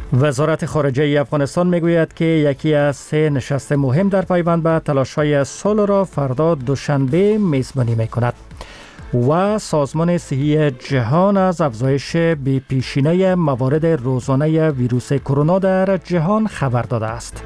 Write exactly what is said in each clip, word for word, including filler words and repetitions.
وزارت خارجه افغانستان میگوید که یکی از سه نشست مهم در پیوند به تلاش‌های صلح را فردا دوشنبه میزبانی میکند و سازمان صحی جهان از افزایش بی‌پیشینه موارد روزانه ویروس کرونا در جهان خبر داده است.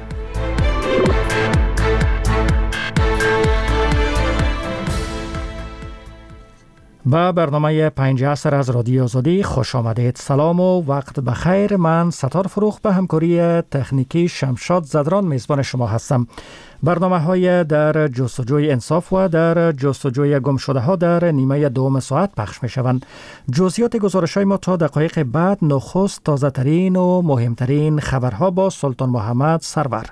با برنامه پنج عصر از رادیو آزادی خوش آمدید. سلام و وقت بخیر. من ستار فروخ به همکاری تکنیکی شمشاد زدران میزبان شما هستم. برنامه های در جستجوی انصاف و در جستجوی گم شده ها در نیمه دوم ساعت پخش می شوند. جزئیات گزارش های ما تا دقایق بعد. نخست تازه ترین و مهمترین خبرها با سلطان محمد سرور.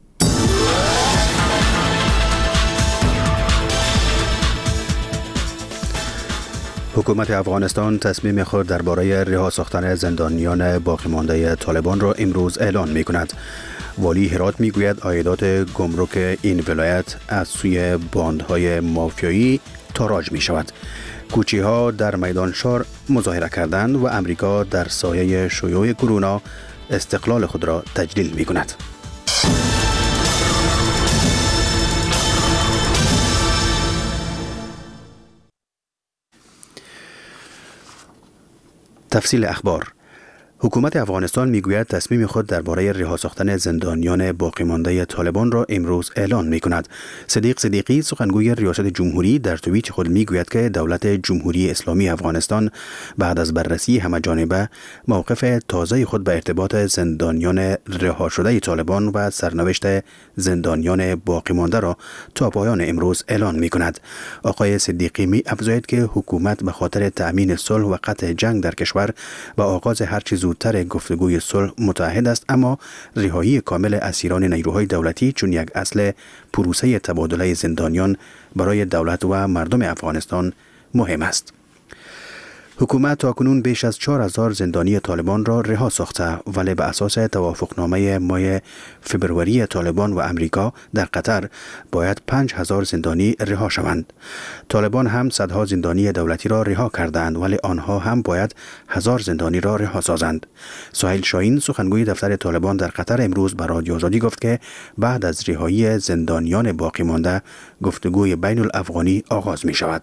حکومت افغانستان تصمیم خود درباره رها ساختن زندانیان باقی مانده طالبان را امروز اعلان می کند. والی هرات می گوید عایدات گمرک این ولایت از سوی باندهای مافیایی تاراج می شود. کوچی ها در میدان شار مظاهره کردند و امریکا در سایه شیوع کرونا استقلال خود را تجلیل می کند. تفصیل اخبار. حکومت افغانستان میگوید تصمیم خود درباره رها ساختن زندانیان باقی مانده طالبان را امروز اعلان می کند. صدیق صدیقی سخنگوی ریاست جمهوری در توییت خود میگوید که دولت جمهوری اسلامی افغانستان بعد از بررسی همه‌جانبه موقف تازه خود به ارتباط زندانیان رها شده طالبان و سرنوشت زندانیان باقی مانده را تا پایان امروز اعلان می کند. آقای صدیقی می افزاید که حکومت به خاطر تأمین صلح و قطع جنگ در کشور و آغاز هر چیز زودتر گفتگوی صلح متعهد است، اما رهایی کامل اسیران نیروهای دولتی چون یک اصل پروسه تبادله زندانیان برای دولت و مردم افغانستان مهم است. حکومت تاکنون بیش از چهار هزار زندانی طالبان را رها ساخته، ولی به اساس توافقنامه ماه فبروری طالبان و امریکا در قطر باید پنج هزار زندانی رها شوند. طالبان هم صدها زندانی دولتی را رها کردند، ولی آنها هم باید هزار زندانی را رها سازند. سهیل شاهین سخنگوی دفتر طالبان در قطر امروز به رادیو آزادی گفت که بعد از رهایی زندانیان باقی مانده گفتگوی بین الافغانی آغاز می شود.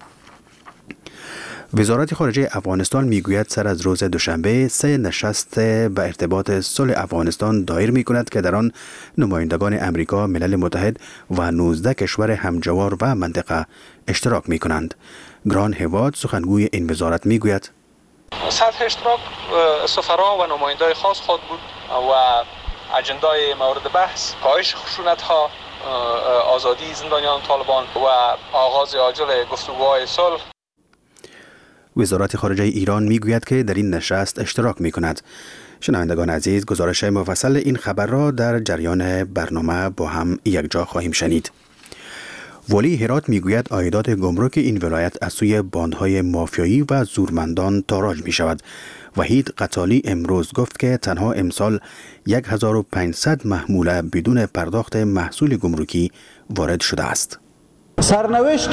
وزارت خارجه افغانستان میگوید سر از روز دوشنبه سه نشست به ارتباط صلح افغانستان دایر می کند که در آن نمایندگان امریکا، ملل متحد و نوزده کشور همجوار و منطقه اشتراک می کنند. گران هواد سخنگوی این وزارت می گوید سطح اشتراک سفرا و نمایندای خاص خود بود و اجندای مورد بحث کاهش خشونت ها، آزادی زندانیان طالبان و آغاز عاجل گفتگوهای صلح. وزارت خارجه ایران میگوید که در این نشست اشتراک می کند. شنوندگان عزیز، گزارش مفصل این خبر را در جریان برنامه با هم یک جا خواهیم شنید. والی هرات میگوید عایدات گمرک این ولایت از سوی باندهای مافیایی و زورمندان تاراج می شود. وحید قتالی امروز گفت که تنها امسال هزار و پانصد محموله بدون پرداخت محصول گمرکی وارد شده است. سرنوشت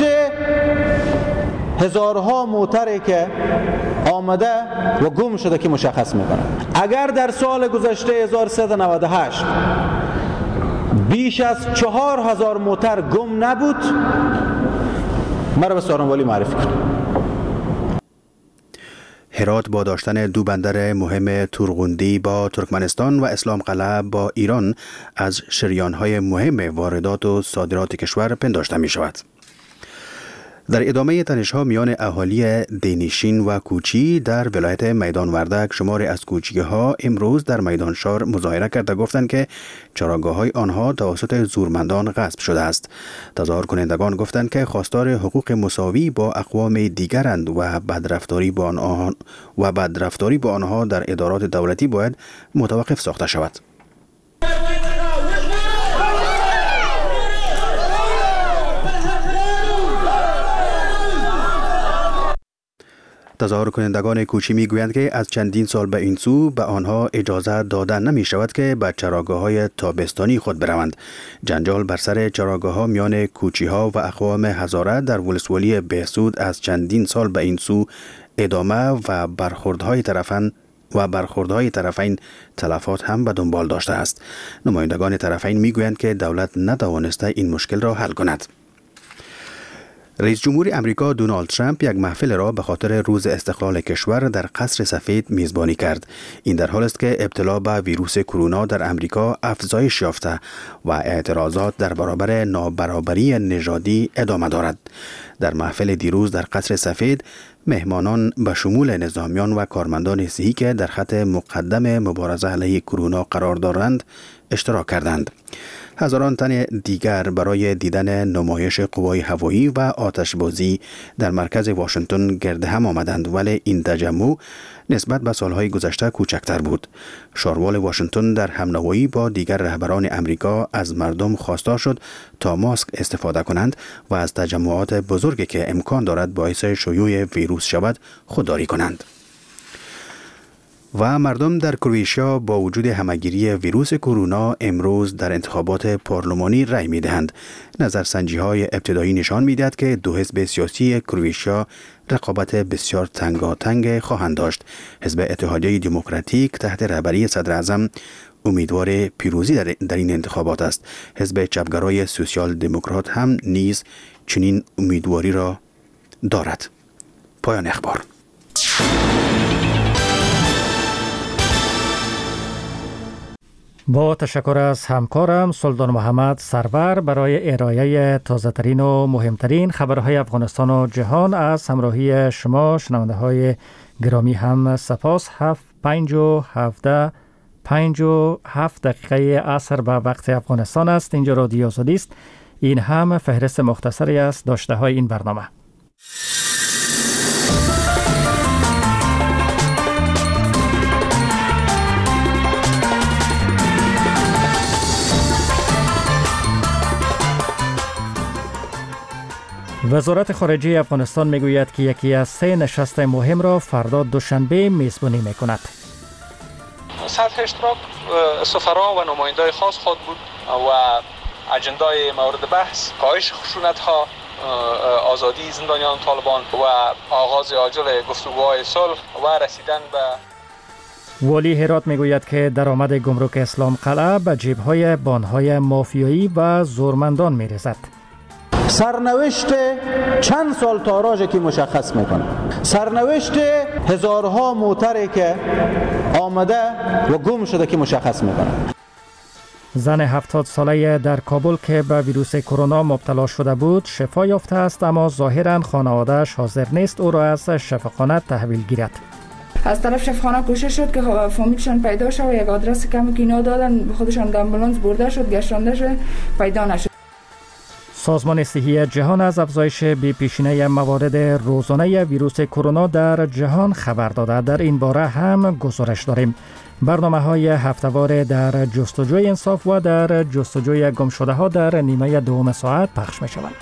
هزارها موتری که آمده و گم شده که مشخص میکنه. اگر در سال گذشته هزار و سیصد و نود و هشت بیش از چهار هزار موتر گم نبود، مرا به سارنوالی معرفی کنه. هرات با داشتن دو بندر مهم تورغوندی با ترکمنستان و اسلام قلعه با ایران از شریانهای مهم واردات و صادرات کشور پنداشته می شود. در ادامه تنش‌ها میان اهالی دینشین و کوچی در ولایت میدان وردک، شماری از کوچی‌ها امروز در میدان شار مظاهره کرده گفتند که چراگاه‌های آنها توسط زورمندان غصب شده است. تظاهر کنندگان گفتند که خواستار حقوق مساوی با اقوام دیگرند و بدرفتاری با آنها و بدرفتاری با آنها در ادارات دولتی باید متوقف ساخته شود. تظاهر کنندگان کوچی میگویند که از چندین سال به این سو به آنها اجازه داده نمی شود که به چراگاه‌های تابستانی خود بروند. جنجال بر سر چراگاه‌ها میان کوچی‌ها و اقوام هزاره در ولسوالی بهسود از چندین سال به این سو ادامه و برخوردهای طرفین و برخوردهای طرفین تلفات هم به دنبال داشته است. نمایندگان طرفین میگویند که دولت نتوانسته این مشکل را حل کند. رئیس جمهور امریکا دونالد ترامپ یک محفل را به خاطر روز استقلال کشور در قصر سفید میزبانی کرد. این در حالی است که ابتلا به ویروس کرونا در امریکا افزایش یافته و اعتراضات در برابر نابرابری نژادی ادامه دارد. در محفل دیروز در قصر سفید، مهمانان به شمول نظامیان و کارمندان صحی که در خط مقدم مبارزه علیه کرونا قرار دارند اشتراک کردند. هزاران تن دیگر برای دیدن نمایش قوای هوایی و آتشبازی در مرکز واشنگتن گرد هم آمدند، ولی این تجمع نسبت به سالهای گذشته کوچکتر بود. شاروال واشنگتن در همنوایی با دیگر رهبران امریکا از مردم خواستار شد تا ماسک استفاده کنند و از تجمعات بزرگی که امکان دارد باعث شیوع ویروس شود خودداری کنند. و مردم در کرواتیا با وجود همهگیری ویروس کرونا امروز در انتخابات پارلمانی رأی می‌دهند. نظرسنجی‌های ابتدایی نشان می‌دهد که دو حزب سیاسی کرواتیا رقابت بسیار تنگاتنگ خواهند داشت. حزب اتحادیه دموکراتیک تحت رهبری صدر اعظم امیدوار پیروزی در, در این انتخابات است. حزب چپگرای سوسیال دموکرات هم نیز چنین امیدواری را دارد. پایان اخبار. با تشکر از همکارم سلطان محمد سرور برای ارائه تازه‌ترین و مهمترین خبرهای افغانستان و جهان. از همراهی شما شنونده های گرامی هم سپاس. هفت پنج و هفته پنج و هفت دقیقه عصر به وقت افغانستان است. اینجا رادیو آزادی است. این هم فهرست مختصری است داشته های این برنامه. وزارت خارجه افغانستان میگوید که یکی از سه نشست مهم را فردا دوشنبه میزبانی میکند. سطح اشتراک سفرا و نمایندای خاص خواهد بود و اجندای مورد بحث کاهش خشونت‌ها، آزادی زندانیان طالبان و آغاز عاجل گفتگوهای صلح و رسیدن به. والی هرات میگوید که درآمد گمرک اسلام قلعه به جیب‌های بانهای مافیایی و زورمندان میرسد. سرنوشت چند سال تاراژی که مشخص میکنه، سرنوشت هزارها موتری که آمده و گم شده که مشخص میکنه. زن هفتاد ساله در کابل که به ویروس کرونا مبتلا شده بود شفا یافته است، اما ظاهراً خانواده‌اش حاضر نیست او را از شفاخانه تحویل گیرد. از طرف شفاخانه کوشش شد که فامیلشان پیدا شد و یک آدرس کمی که اینا دادن خودشان به آمبولانس برده شد، گشتانده شد، پیدا نشد. سازمان صحی جهان از افزایش بی‌پیشینه موارد روزانه ویروس کرونا در جهان خبر داده. در این باره هم گزارش داریم. برنامه‌های هفته‌وار در جستجوی انصاف و در جستجوی گمشده‌ها در نیمه دوم ساعت پخش می‌شوند.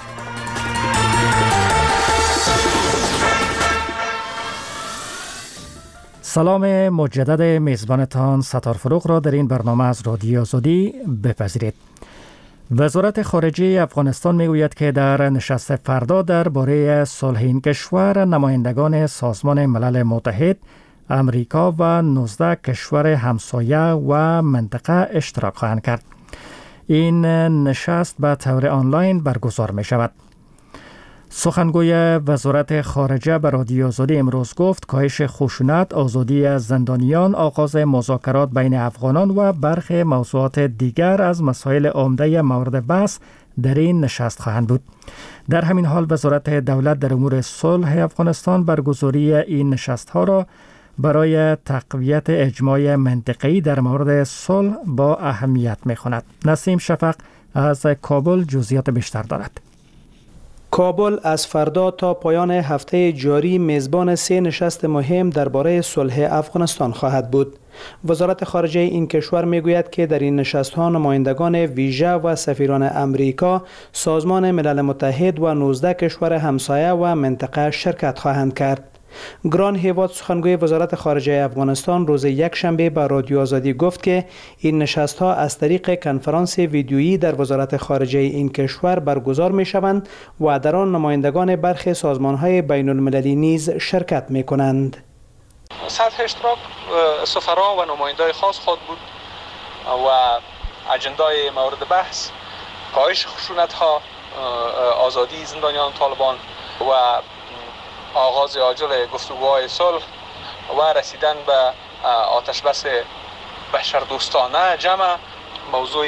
سلام مجدد میزبانتان ستار فروغ را در این برنامه از رادیو آزادی بپذیرید. وزارت خارجه افغانستان میگوید که در نشست فردا درباره صلح این کشور نمایندگان سازمان ملل متحد، امریکا و نوزده کشور همسایه و منطقه اشتراک خواهند کرد. این نشست به طور آنلاین برگزار می شود. سخنگوی وزارت خارجه به رادیو آزادی امروز گفت کاهش خشونت، آزادی زندانیان، آغاز مذاکرات بین افغانان و برخی موضوعات دیگر از مسائل عمده مورد بحث در این نشست خواهند بود. در همین حال وزارت دولت در امور صلح افغانستان برگزاری این نشست‌ها را برای تقویت اجماع منطقه‌ای در مورد صلح با اهمیت می‌خواند. نسیم شفق از کابل جزئیات بیشتر دارد. کابل از فردا تا پایان هفته جاری میزبان سه نشست مهم درباره صلح افغانستان خواهد بود. وزارت خارجه این کشور میگوید که در این نشست‌ها نمایندگان ویژه و سفیران امریکا، سازمان ملل متحد و نوزده کشور همسایه و منطقه شرکت خواهند کرد. گران هیواد سخنگوی وزارت خارجه افغانستان روز یک شنبه به رادیو آزادی گفت که این نشست‌ها از طریق کنفرانس ویدیویی در وزارت خارجه این کشور برگزار می‌شوند و در آن نمایندگان برخی سازمان‌های بین‌المللی نیز شرکت می‌کنند. سطح اشتراک سفرا و نمایندای خاص خود بود و اجندای مورد بحث کاهش خشونت ها، آزادی زندانیان طالبان و آغاز عاجل گفتگوهای صلح و رسیدن به آتش بس بشردوستانه جمع موضوع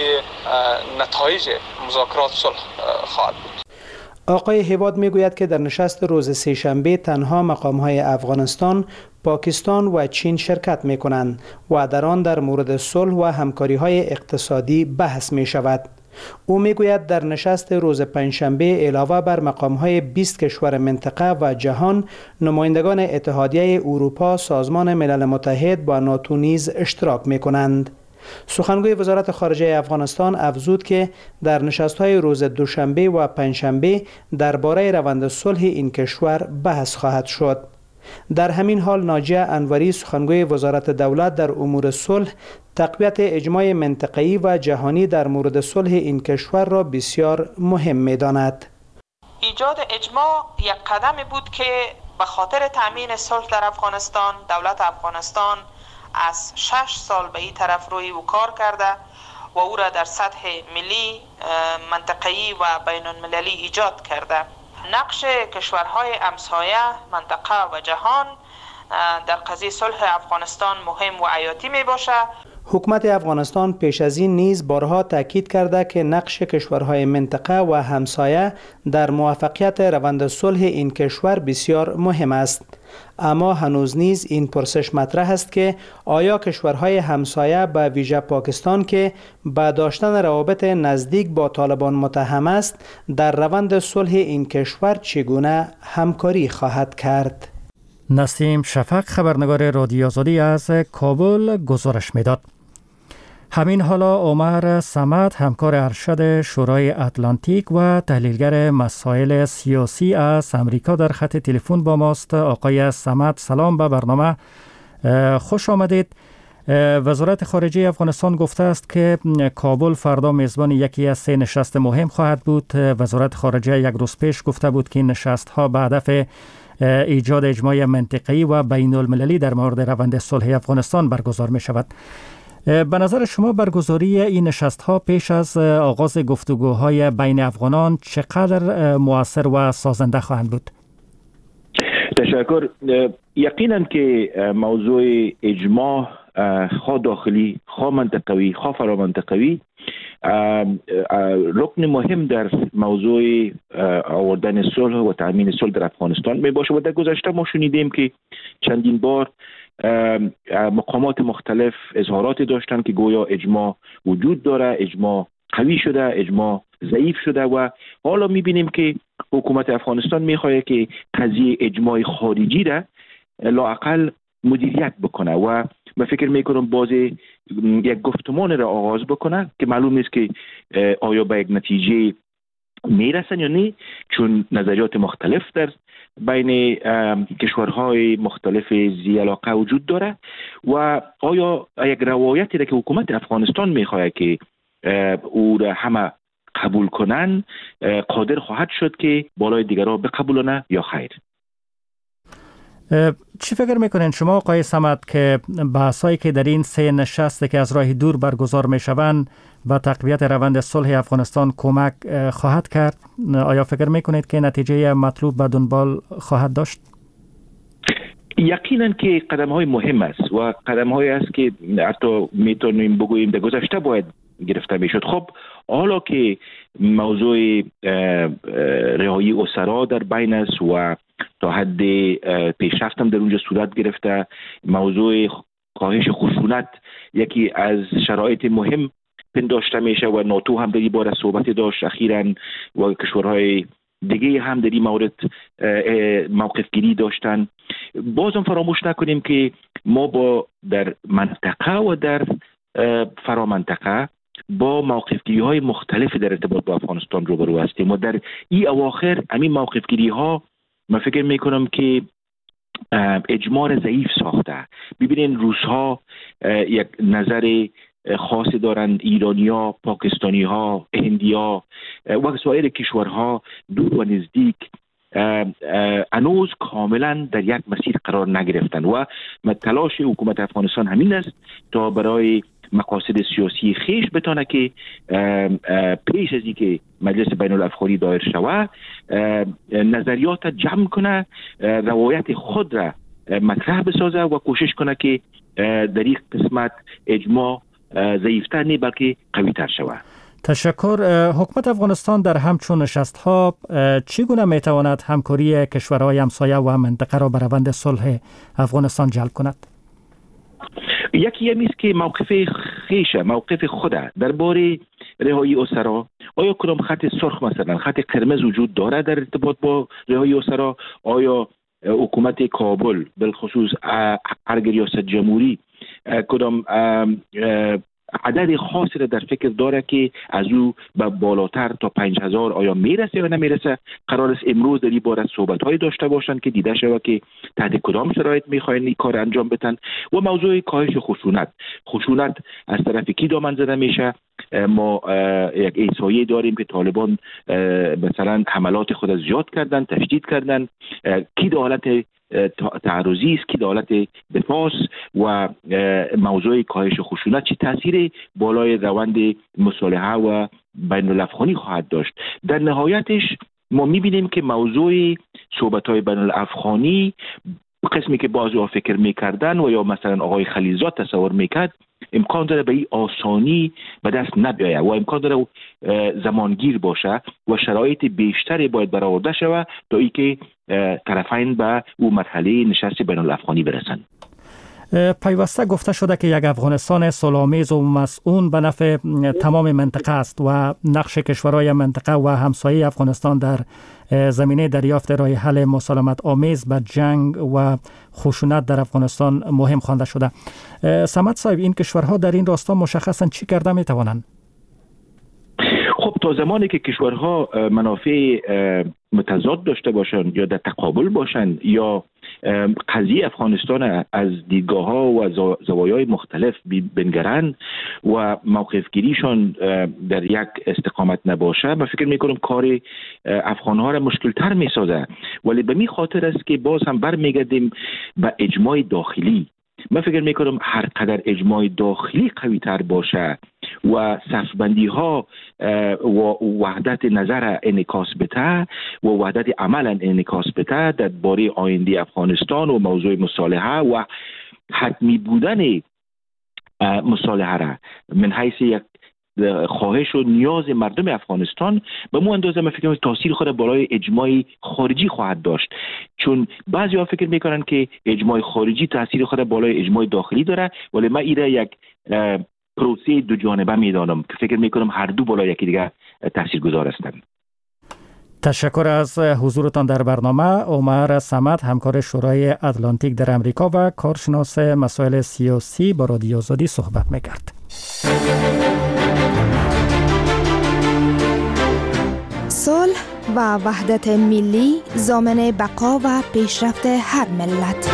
نتایج مذاکرات صلح خواهد بود. آقای هیواد میگوید که در نشست روز سه‌شنبه تنها مقام‌های افغانستان، پاکستان و چین شرکت می‌کنند و در آن در مورد صلح و همکاری‌های اقتصادی بحث می‌شود. او میگوید در نشست روز پنجشنبه علاوه بر مقام‌های بیست کشور منطقه و جهان، نمایندگان اتحادیه اروپا، سازمان ملل متحد و ناتو نیز اشتراک می‌کنند. سخنگوی وزارت خارجه افغانستان افزود که در نشست‌های روز دوشنبه و پنجشنبه درباره روند صلح این کشور بحث خواهد شد. در همین حال ناجیه انوری سخنگوی وزارت دولت در امور صلح تقویت اجماع منطقه‌ای و جهانی در مورد صلح این کشور را بسیار مهم می‌داند. ایجاد اجماع یک قدمی بود که به خاطر تأمین صلح در افغانستان دولت افغانستان از شش سال به این طرف روی او کار کرده و او را در سطح ملی، منطقه‌ای و بین المللی ایجاد کرده. نقش کشورهای همسایه، منطقه و جهان در قضیه صلح افغانستان مهم و حیاتی می باشد. حکومت افغانستان پیش از این نیز بارها تاکید کرده که نقش کشورهای منطقه و همسایه در موفقیت روند صلح این کشور بسیار مهم است. اما هنوز نیز این پرسش مطرح است که آیا کشورهای همسایه به ویژه پاکستان که با داشتن روابط نزدیک با طالبان متهم است در روند صلح این کشور چگونه همکاری خواهد کرد؟ نسیم شفق خبرنگار رادیو آزادی از کابل گزارش میداد. همین حالا عمر صمد همکار ارشد شورای اتلانتیک و تحلیلگر مسائل سیاسی از امریکا در خط تلفن با ماست. آقای صمد سلام به برنامه، خوش آمدید. وزارت خارجه افغانستان گفته است که کابل فردا میزبان یکی از سه نشست مهم خواهد بود. وزارت خارجه یک روز پیش گفته بود که این نشست ها به هدف ایجاد اجماع منطقه‌ای و بین المللی در مورد روند صلح افغانستان برگزار می شود. به نظر شما برگزاری این نشست ها پیش از آغاز گفتگوهای بین افغانان چقدر مؤثر و سازنده خواهند بود؟ تشکر. یقینا که موضوع اجماع خواه داخلی، خواه منطقوی، خواه فرامنطقوی رکن مهم در موضوع آوردن صلح و تأمین صلح در افغانستان می باشه و در گذشته ما شنیدیم که چندین بار مقامات مختلف اظهارات داشتن که گویا اجماع وجود داره، اجماع قوی شده، اجماع ضعیف شده و حالا میبینیم که حکومت افغانستان میخواد که قضیه اجماع خارجی را لااقل مدیریت بکنه و من فکر میکنم باز یک گفتمان را آغاز بکنه که معلوم نیست که آیا به یک نتیجه میرسن یا نه، چون نظریات مختلف در بین کشورهای مختلف ذی علاقه وجود داره و آیا یک روایتی را که حکومت افغانستان میخواد که او را همه قبول کنن قادر خواهد شد که بالای دیگرها بقبولانه یا خیر؟ چی فکر میکنین شما آقای صمد که بحثایی که در این سه نشست که از راه دور برگزار میشوند و تقویت روند صلح افغانستان کمک خواهد کرد؟ آیا فکر میکنید که نتیجه مطلوب به دنبال خواهد داشت؟ یقینا که قدم های مهم است و قدم های است که حتی میتونیم بگوییم در گذشته باید گرفته میشد. خب حالا که موضوع رهایی اسرا در بین است و تا حد پیشرفت هم در اونجا صورت گرفته، موضوع کاهش خشونت یکی از شرایط مهم پنداشته میشه و ناتو هم در این باره صحبت داشت اخیراً و کشورهای دیگه هم در این مورد موقف گیری داشتن. بازم فراموش نکنیم که ما با در منطقه و در فرامنطقه با موقفگیری های مختلف در ارتباط با افغانستان روبرو هستیم و در این اواخر همین موقفگیری ها من فکر میکنم که اجماع ضعیف ساخته. ببینین روس‌ها یک نظر خاصی دارند، ایرانی‌ها، پاکستانی‌ها، هندی‌ها و سایر کشورها دور و نزدیک هنوز کاملا در یک مسیر قرار نگرفتن و تلاش حکومت افغانستان همین است تا برای مقاصد سیاسی خیش بتانه که پیش از اینکه مجلس بین الافغانی دایر شود نظریات جمع کنه، روایت خود را مطرح بسازه و کوشش کنه که در این قسمت اجماع ضعیفتر نه بلکه قوی‌تر شود. تشکر. حکومت افغانستان در همچون نشست‌ها چگونه میتواند همکاری کشورهای همسایه و منطقه را به روند صلح افغانستان جلب کند؟ یکی همی است که موقف خیش موقف خود درباره رهایی اسرا، آیا کدام خط سرخ مثلا خط قرمز وجود دارد در ارتباط با رهایی اسرا؟ آیا حکومت کابل بالخصوص ارگ ریاست جمهوری کدام عدد خاصی را در فکر داره که از او به بالاتر تا پنج هزار آیا میرسه یا نمیرسه؟ قرار است امروز در این باره صحبت های داشته باشند که دیده شود که تحت کدام شرایط میخواین این کار انجام بدن. و موضوع کاهش خشونت خشونت از طرف کی دامن زده میشه؟ ما یک احصایه داریم که طالبان مثلا حملات خود زیاد کردن، تشدید کردن، کی در حالت تعرضی است، کی در حالت دفاع و موضوع کاهش خشونت چه تاثیر بالای روند مصالحه و بین الافغانی خواهد داشت. در نهایتش ما میبینیم که موضوع صحبت‌های بین الافغانی قسمی که بعضی‌ها فکر میکردن و یا مثلا آقای خلیلزاد تصور میکرد امکان داره به این آسانی به دست نبیاید و امکان داره زمانگیر باشه و شرایط بیشتری باید برآورده شود تا اینکه طرفین به او مرحله نشست بین الافغانی برسند. پیوسته گفته شده که یک افغانستان صلح‌آمیز و مسئول به نفع تمام منطقه است و نقش کشورهای منطقه و همسایه افغانستان در زمینه دریافت راه حل مسالمت آمیز به جنگ و خشونت در افغانستان مهم خوانده شده. صمد صاحب، این کشورها در این راستا مشخصاً چی کرده می توانند؟ خب تا زمانی که کشورها منافع متضاد داشته باشند یا در تقابل باشند یا قضیه افغانستان از دیدگاه ها و زوایای مختلف بنگرند و موقف گیریشان در یک استقامت نباشه، من فکر میکنم کار افغان ها را مشکل تر میسازه. ولی به می خاطر است که باز هم برمیگردیم به اجماع داخلی. من فکر میکنم هر قدر اجماع داخلی قوی تر باشه و صفبندی ها و وحدت نظر انعکاس بده و وحدت عمل انعکاس بده در باره آینده افغانستان و موضوع مصالحه و حتمی بودن مصالحه را من حیث یک خواهش و نیاز مردم افغانستان به مو اندازه من فکر میکنم تاثیر خود بالای اجماع خارجی خواهد داشت، چون بعضی ها فکر میکنن که اجماع خارجی تاثیر خود بالای اجماع داخلی داره، ولی من ایره یک پروسه دو جانبه میدانم که فکر میکنم هر دو بالای یکی دیگه تاثیرگذار هستند. تشکر از حضورتان در برنامه. عمر صمد، همکار شورای اتلانتیک در امریکا و کارشناس مسائل سیاسی، با رادیو آزادی صحبت میکرد. صلح و وحدت ملی ضامن بقا و پیشرفت هر ملت.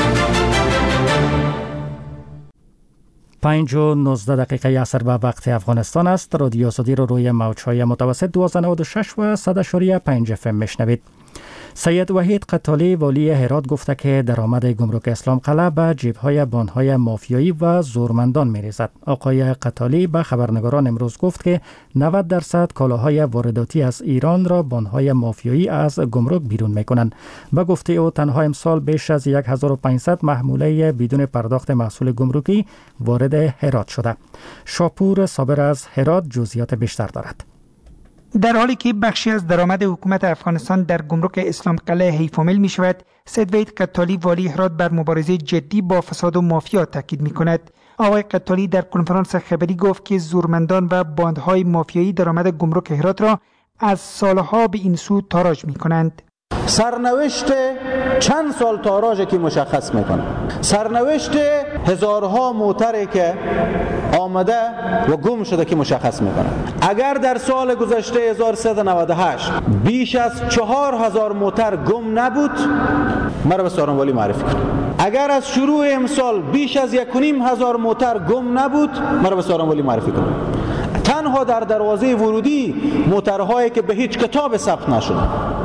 پنج و نوزده دقیقه عصر به وقت افغانستان است. رادیو آزادی رو روی موج‌های متوسط دویست و نود و شش و صد و پنج اف ام میشنوید. سید وحید قتالی والی هرات گفته که درآمد گمرک اسلام قلعه به جیب‌های بان‌های مافیایی و زورمندان می‌ریزد. آقای قتالی به خبرنگاران امروز گفت که نود درصد کالاهای وارداتی از ایران را بان‌های مافیایی از گمرک بیرون می‌کنند. به گفته او تنها امسال بیش از هزار و پانصد محموله بدون پرداخت محصول گمرکی وارد هرات شده. شاپور صابر از هرات جزئیات بیشتر دارد. در حالی که بخشی از درآمد حکومت افغانستان در گمرک اسلام قلعه حیفامل می شود، سید وحید قتالی والی هرات بر مبارزه جدی با فساد و مافیا تاکید می کند. آقای قتالی در کنفرانس خبری گفت که زورمندان و باندهای مافیایی درآمد گمرک هرات را از سالها به این سو تاراج می کنند. سرنوشت چند سال تاراج که مشخص میکنه، سرنوشت هزارها موتری که آمده و گم شده که مشخص میکنه. اگر در سال گذشته هزار و سیصد و نود و هشت بیش از چهار هزار موتر گم نبود، مرا به سارنوالی معرفی کنه. اگر از شروع امسال بیش از یک و نیم هزار موتر گم نبود، مرا به سارنوالی معرفی کنه. تنها در دروازه ورودی موترهایی که به هیچ کتاب ثبت نشده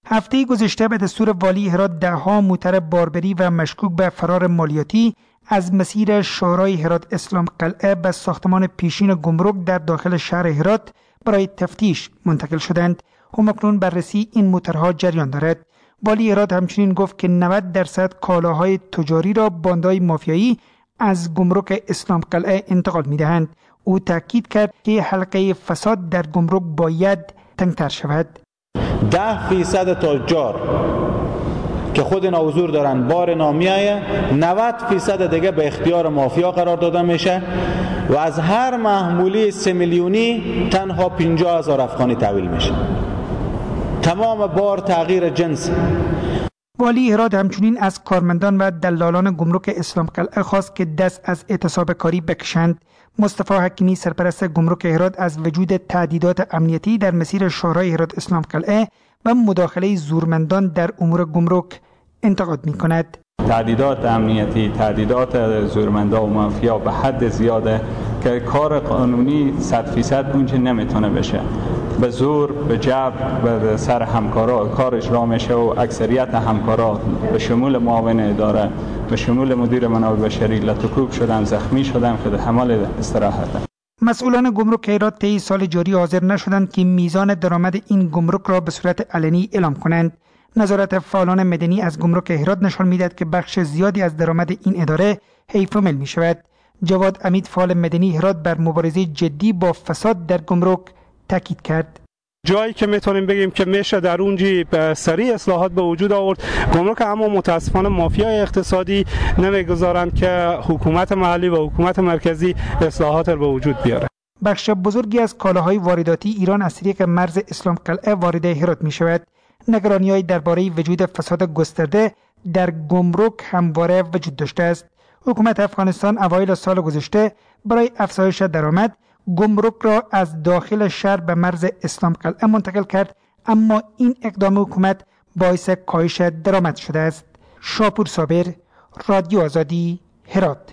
هفته گذشته به دستور والی هرات دهها موتر باربری و مشکوک به فرار مالیاتی از مسیر شورای هرات اسلام قلعه به ساختمان پیشین گمرک در داخل شهر هرات برای تفتیش منتقل شدند. همکنون بررسی این موترها جریان دارد. والی هرات همچنین گفت که نود درصد کالاهای تجاری را باندهای مافیایی از گمرک اسلام قلعه انتقال می دهند. او تاکید کرد که حلقه فساد در گمرک باید تنگتر شود. ده فیصد تجار که خود اینا حضور دارن بار نامیایه، نود فیصد دیگه به اختیار مافیا قرار داده میشه و از هر محمولی سه میلیونی تنها پنجاه هزار افغانی تحویل میشه. تمام بار تغییر جنس. والی هرات همچنین از کارمندان و دلالان گمرک اسلام قلعه خواست که دست از اعتصاب کاری بکشند. مصطفی حکیمی سرپرست گمرک هرات از وجود تهدیدات امنیتی در مسیر شورای هرات اسلام قلعه و مداخله زورمندان در امور گمرک انتقاد می کند. تهدیدات امنیتی، تهدیدات زورمندا و مافیا به حد زیاده که کار قانونی صد فیصد اونچه نمیتونه بشه. به زور، به جبر، به سر همکارا کار اجرا میشه و اکثریت همکارا به شمول معاون اداره، به شمول مدیر منابع بشری لطکوب شدن، زخمی شدن که در حمال استراحت. مسئولان گمرک هرات طی سال جاری حاضر نشدند که میزان درآمد این گمرک را به صورت علنی اعلام کنند. نظارت فعالان مدنی از گمرک هرات نشان میدهد که بخش زیادی از درآمد این اداره حیف و مل می شود. جواد امید فعال مدنی هرات بر مبارزه جدی با فساد در گمرک تاکید کرد. جایی که میتونیم بگیم که میشه در اونجی سریع اصلاحات به وجود آورد گمرک، اما متاسفانه مافیای اقتصادی نمیگذارند که حکومت محلی و حکومت مرکزی اصلاحات رو به وجود بیاره. بخش بزرگی از کالاهای وارداتی ایران از طریق مرز اسلام قلعه وارد هرات می شود. نگرانی‌های درباره وجود فساد گسترده در گمرک همواره وجود داشته است. حکومت افغانستان اوایل سال گذشته برای افزایش درآمد گمرک را از داخل شهر به مرز اسلام قلعه منتقل کرد، اما این اقدام حکومت باعث کاهش درآمد شده است. شاپور صابر، رادیو آزادی، هرات.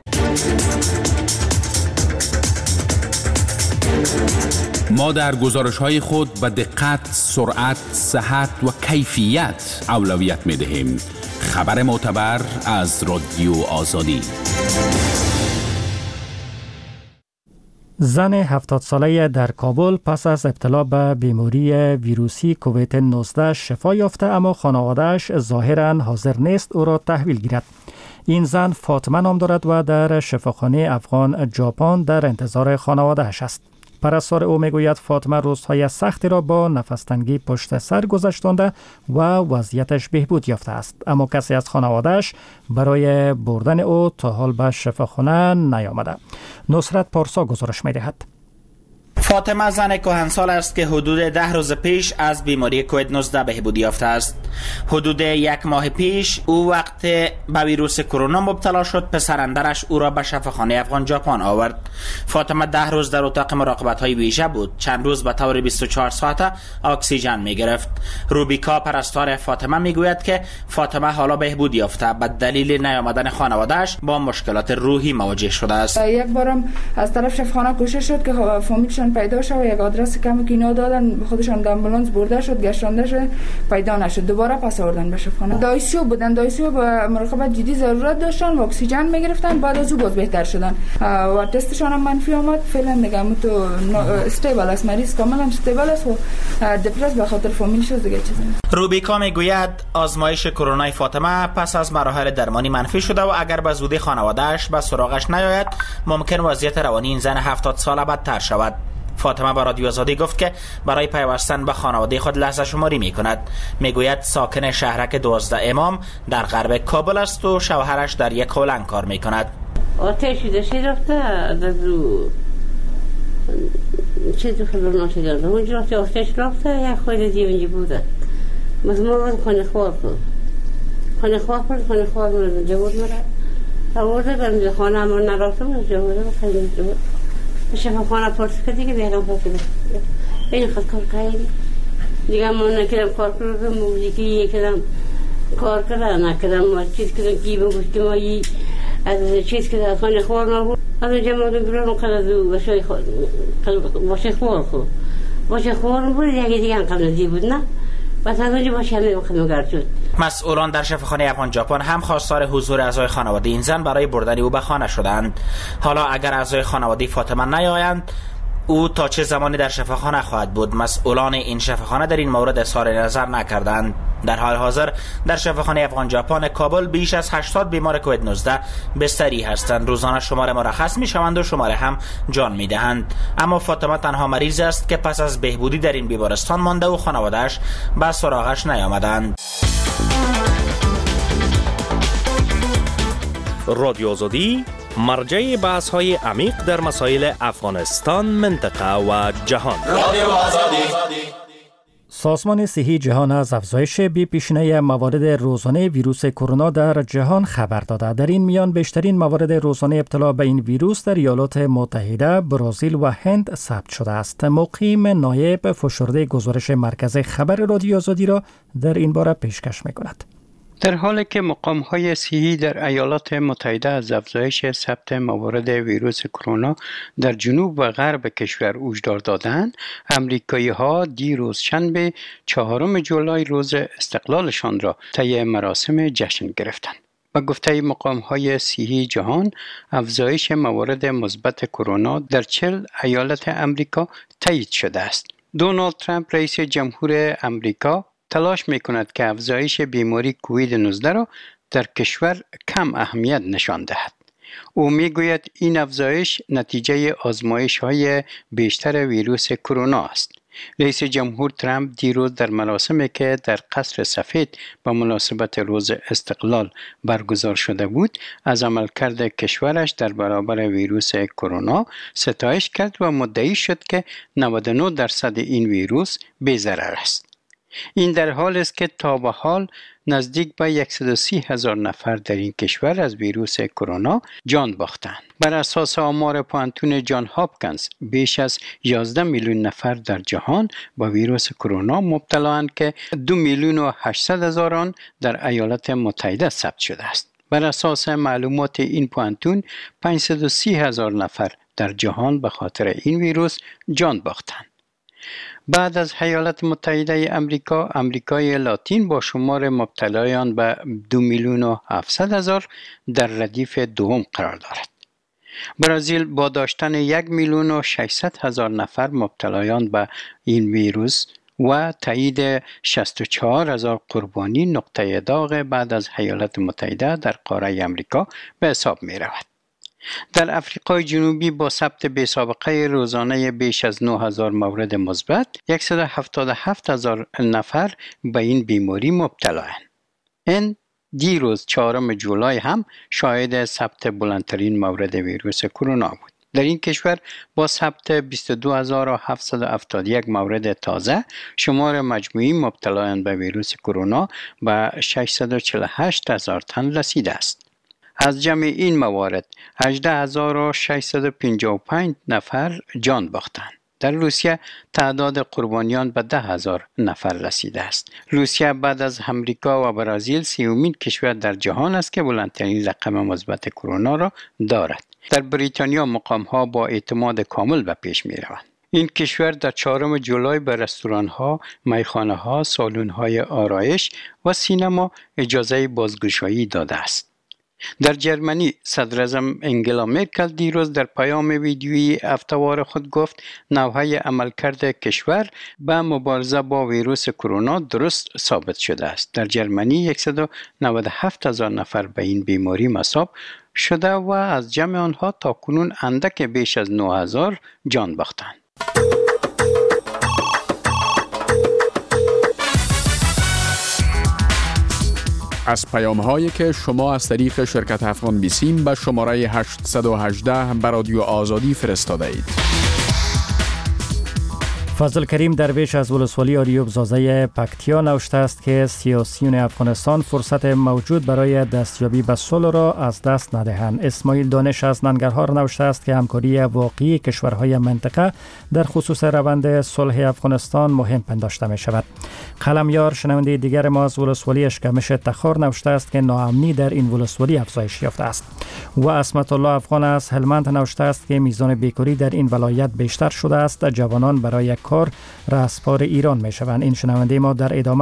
ما در گزارش‌های خود به دقت، سرعت، صحت و کیفیت اولویت می‌دهیم. خبر معتبر از رادیو آزادی. زن هفتاد ساله در کابل پس از ابتلا به بیماری ویروسی کووید نوزده شفا یافته، اما خانواده‌اش ظاهراً حاضر نیست او را تحویل گیرد. این زن فاطمه نام دارد و در شفاخانه افغان ژاپن در انتظار خانواده‌اش است. پرستار او میگوید فاطمه روزهای سختی را با نفس‌تنگی پشت سر گذشتانده و وضعیتش بهبود یافته است، اما کسی از خانواده‌اش برای بردن او تا حال به شفاخانه نیامده. نصرت پارسا گزارش می‌دهد. فاطمه زن کهنسال است که حدود ده روز پیش از بیماری کووید نوزده بهبود یافته است. حدود یک ماه پیش او وقت به ویروس کرونا مبتلا شد، پسر اندرش او را به شفاخانه افغان ژاپن آورد. فاطمه ده روز در اتاق مراقبت های ویژه بود. چند روز به طور بیست و چهار ساعته اکسیژن می گرفت. روبیکا پرستار فاطمه می گوید که فاطمه حالا بهبود یافته، به دلیل نیامدن خانواده‌اش با مشکلات روحی مواجه شده است. یک بارم از طرف شفاخانه کوشش شد که فامیلشان پیدا شد و یک آدرس کمی که اینا دادن، خودشان آمبولانس برده شد، گشتانده شد، پیدا نشد. دوباره پس آوردن به شفاخانه. دایسیو بودن، دایسیو به مراقبت جدی ضرورت داشتن و اکسیژن میگرفتن، بعد از او باز بهتر شدن و تستشان هم منفی آمد. فعلا دیگه تو استیبل است، مریض کاملا استیبل است و دپرس به خاطر فامیلش دیگه چیزی. روبیکا میگوید آزمایش کرونا فاطمه پس از مراحل درمانی منفی شده و اگر به زودی خانواده‌اش به سراغش نیاید ممکن وضعیت روانی این زن هفتاد ساله بدتر شود. فاطمه با رادیو آزادی گفت که برای پیوستن به خانواده خود لحظه شماری می کند. می گوید ساکن شهرک دوازده امام در غرب کابل است و شوهرش در یک هلنگ کار می کند. آتشی داشتی رفته در چه دو خبر ناشی دارده اونجا رفته آتش رفته یک خواهد دیونجی بوده مثل ما باید خانه خواه کن خانه خواه کن خانه خواه کن جواد مرد آورده برمید خانه همون نرافته بود جواده بخیلی جواد شفا خانه پرس که دیگه بیرم پاکده این خود کار کردی دیگه ما نکردم کار کردم موزیکی یکدم کار کردم نکردم چیز کردم گیبم گوشت ما یی از چیز کردم خانه خواه نبود از اونجا ما دو برام قلدو باشه خوار خود باشه خوار بود یکی دیگه هم قلدی بود نه بس از اونجا ما شمیم خدمتگر شد. مسئولان در شفاخانه افغان ژاپن هم خواستار حضور اعضای خانواده این زن برای بردن او به خانه شدند. حالا اگر اعضای خانواده فاطمه نیایند، او تا چه زمانی در شفاخانه خواهد بود؟ مسئولان این شفاخانه در این مورد اظهار نظر نکردند. در حال حاضر در شفاخانه افغان ژاپن کابل بیش از هشتاد بیمار کووید نوزده بستری هستند. روزانه شماره مرخص می شوند و شماره هم جان می دهند. اما فاطمه تنها مریض است که پس از بهبودی در این بیمارستان مانده و خانواده‌اش به سراغش نیامدند. رادیو آزادی مرجع بحث های عمیق در مسائل افغانستان، منطقه و جهان. رادیو آزادی. سازمان صحی جهان از افزایش بی‌پیشینه موارد روزانه ویروس کرونا در جهان خبر داده. در این میان بیشترین موارد روزانه ابتلا به این ویروس در ایالات متحده، برزیل و هند ثبت شده است. مقیم نایب فشرده گزارش مرکز خبر رادیو آزادی را در این باره پیشکش می‌کند. در حالی که مقام‌های صحی در ایالات متحده از افزایش ثبت موارد ویروس کرونا در جنوب و غرب کشور هشدار دادند، امریکایی‌ها دیروز شنبه چهارم جولای روز استقلالشان را طی مراسم جشن گرفتند. با گفته مقام‌های صحی جهان، افزایش موارد مثبت کرونا در چهل ایالت امریکا تایید شده است. دونالد ترامپ رئیس جمهور امریکا تلاش می‌کند که افزایش بیماری کووید نوزده را در کشور کم اهمیت نشان دهد. او می‌گوید این افزایش نتیجه آزمایش‌های بیشتر ویروس کرونا است. رئیس جمهور ترامپ دیروز در مراسمی که در قصر سفید با مناسبت روز استقلال برگزار شده بود، از عملکرد کشورش در برابر ویروس کرونا ستایش کرد و مدعی شد که نود و نه درصد این ویروس بی‌ضرر است. این در حالی است که تا به حال نزدیک به صد و سی هزار نفر در این کشور از ویروس کرونا جان باختند. بر اساس آمار پانتون جان هاپکینز، بیش از یازده میلیون نفر در جهان با ویروس کرونا مبتلااند که دو میلیون و هشتصد هزار آن در ایالات متحده ثبت شده است. بر اساس معلومات این پانتون، پانصد و سی هزار نفر در جهان به خاطر این ویروس جان باختند. بعد از ایالات متحده امریکا، امریکای لاتین با شمار مبتلایان به دو میلیون و هفتصد هزار در ردیف دوم قرار دارد. برزیل با داشتن یک میلیون و ششصد هزار نفر مبتلایان به این ویروس و تایید شصت و چهار هزار قربانی نقطه داغ بعد از ایالات متحده در قاره امریکا به حساب می رود. در افریقای جنوبی با ثبت بی‌سابقه روزانه بیش از نه هزار مورد مثبت، صد و هفتاد و هفت هزار نفر به این بیماری مبتلایند. این دیروز چهارم جولای هم شاهد ثبت بلندترین مورد ویروس کرونا بود. در این کشور با ثبت بیست و دو هزار و هفتصد و هفتاد و یک مورد تازه، شمار مجموعی مبتلایان به ویروس کرونا به ششصد و چهل و هشت هزار تن رسیده است. از جمع این موارد هجده هزار و ششصد و پنجاه و پنج نفر جان باختند. در روسیه تعداد قربانیان به ده هزار نفر رسیده است. روسیه بعد از امریکا و برزیل سیومین کشور در جهان است که بلندترین رقم مثبت کرونا را دارد. در بریتانیا مقام‌ها با اعتماد کامل به پیش می‌روند. این کشور در چهارم جولای به رستوران‌ها، میخانه‌ها، سالن‌های آرایش و سینما اجازه بازگشایی داده است. در جرمنی صدراعظم انگلا مرکل دیروز در پیام ویدیویی هفته‌وار خود گفت نوع عملکرد کشور به مبارزه با ویروس کرونا درست ثابت شده است. در جرمنی صد و نود و هفت هزار نفر به این بیماری مصاب شده و از جمع آنها تا کنون اندک بیش از نه هزار جان باختند. از پیام‌هایی که شما از طریق شرکت افغان بیسیم به شماره هشتصد و هجده به رادیو آزادی فرستاده اید. فضل کریم درویش از ولسوالی آریوب زازه پکتیا نوشته است که سیاسیون افغانستان فرصت موجود برای دستیابی به صلح را از دست ندهند. اسماعیل دانش از ننگرهار نوشته است که همکاری واقعی کشورهای منطقه در خصوص روند صلح افغانستان مهم پنداشته می شود. قلمیار شنونده دیگر ما از ولسوالی اشکمش تخار نوشته است که ناامنی در این ولسوالی افزایش یافته است. و اسمت الله افغان از هلمند نوشته است که میزان بیکاری در این ولایت بیشتر شده است. جوانان برای کار رهسپار ایران می شوند. این شنونده ما در ادامه